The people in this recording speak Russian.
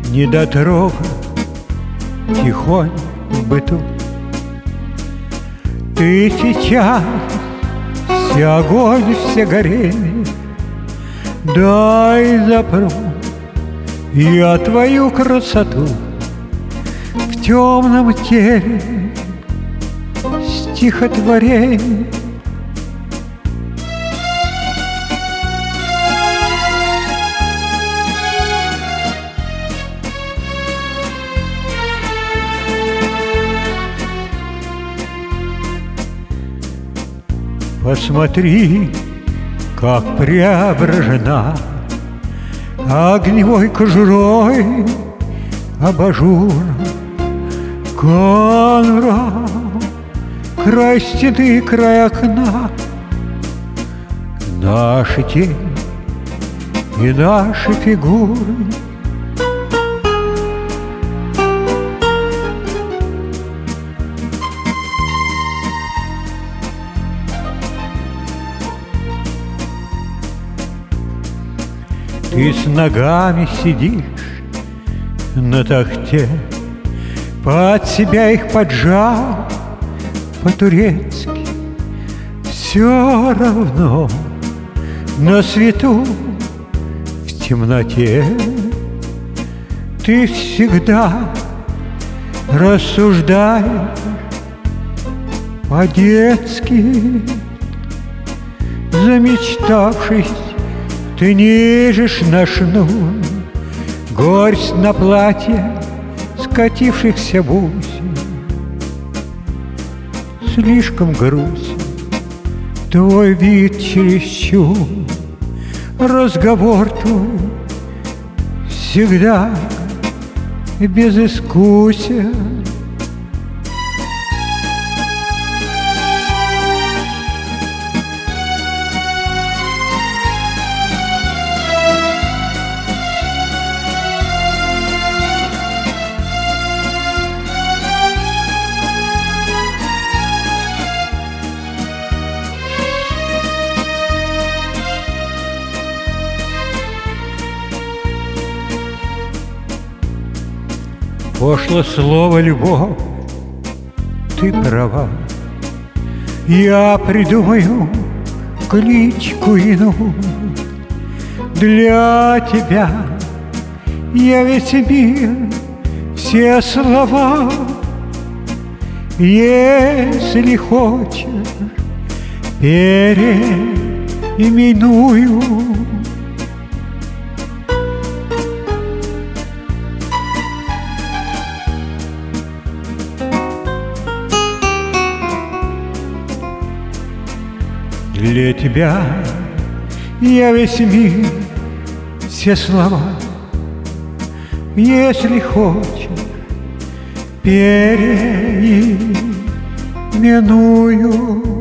недотрога, тихонь в быту. Ты сейчас все огонь, все горение, дай запру я твою красоту в темном теле стихотворение. Посмотри, как преображена огневой кожурой абажура конра, край стены, край окна, наши тени и наши фигуры. Ты с ногами сидишь на тахте, под себя их поджал по-турецки. Все равно на свету, в темноте ты всегда рассуждаешь по-детски, замечтавшись. Ты нежишь на шнур горсть на платье скатившихся бусин. Слишком грустен твой вид чересчур, разговор твой всегда безыскусен. Пошло слово «любовь», ты права. Я придумаю кличку иную для тебя. Я весь мир, все слова, если хочешь, переименую. Для тебя я весь мир, все слова, если хочешь, переименую.